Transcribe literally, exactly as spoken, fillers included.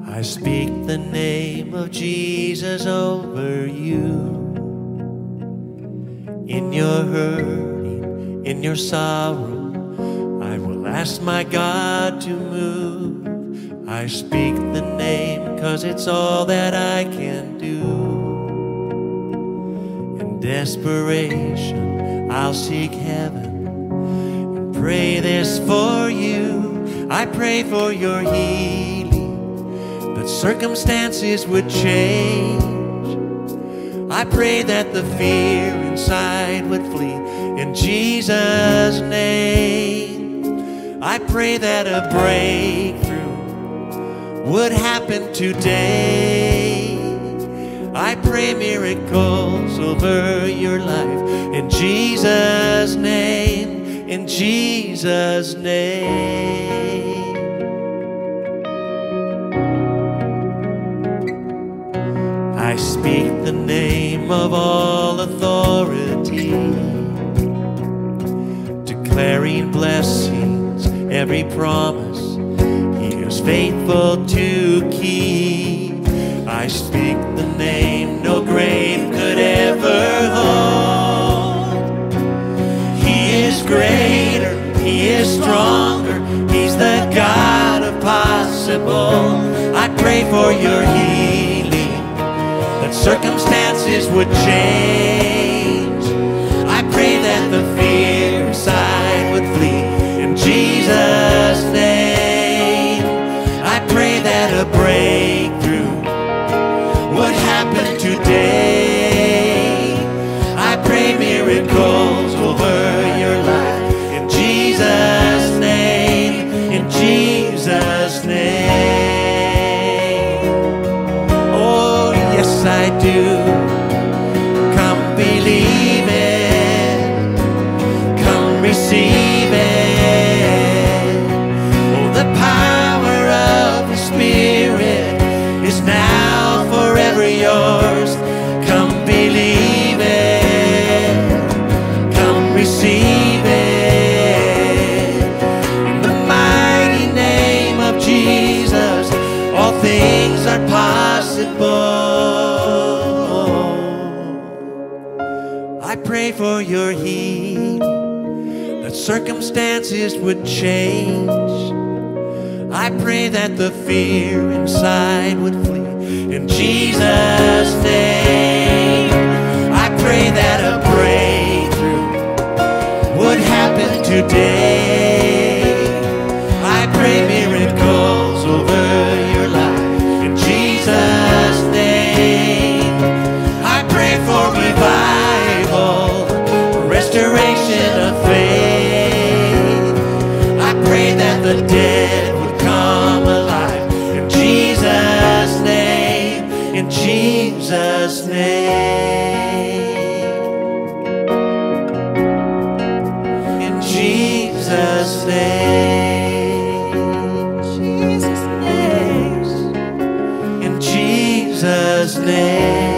I speak the name of Jesus over you. In your hurting, in your sorrow, I will ask my God to move. I speak the name 'cause it's all that I can do. In desperation, I'll seek heaven and pray this for you. I pray for your healing, that circumstances would change. I pray that the fear inside would flee in Jesus' name. I pray that a breakthrough would happen today. I pray miracles over your life in Jesus' name, in Jesus' name. I speak the name of all authority, declaring blessings, every promise He is faithful to keep. I speak the name no grave could ever hold. He is greater, He is stronger, He's the God of possible. I pray for your healing, that circumstances would change. I pray that the fear inside would flee in Jesus' name. I pray that a breakthrough would happen today. I pray miracles over your life in Jesus' name, in Jesus' name. Oh, yes, I do. Come believe it, come receive it. Oh, the power of the Spirit is now forever yours. Come believe it, come receive it. In the mighty name of Jesus, all things are possible. I pray for your healing, that circumstances would change. I pray that the fear inside would flee in Jesus' name. I pray that a breakthrough would happen today. I pray miracles over your life in Jesus' name. I pray for revival, restoration of faith. I pray that the dead would come alive in Jesus' name, in Jesus' name, in Jesus' name, Jesus' name, in Jesus' name.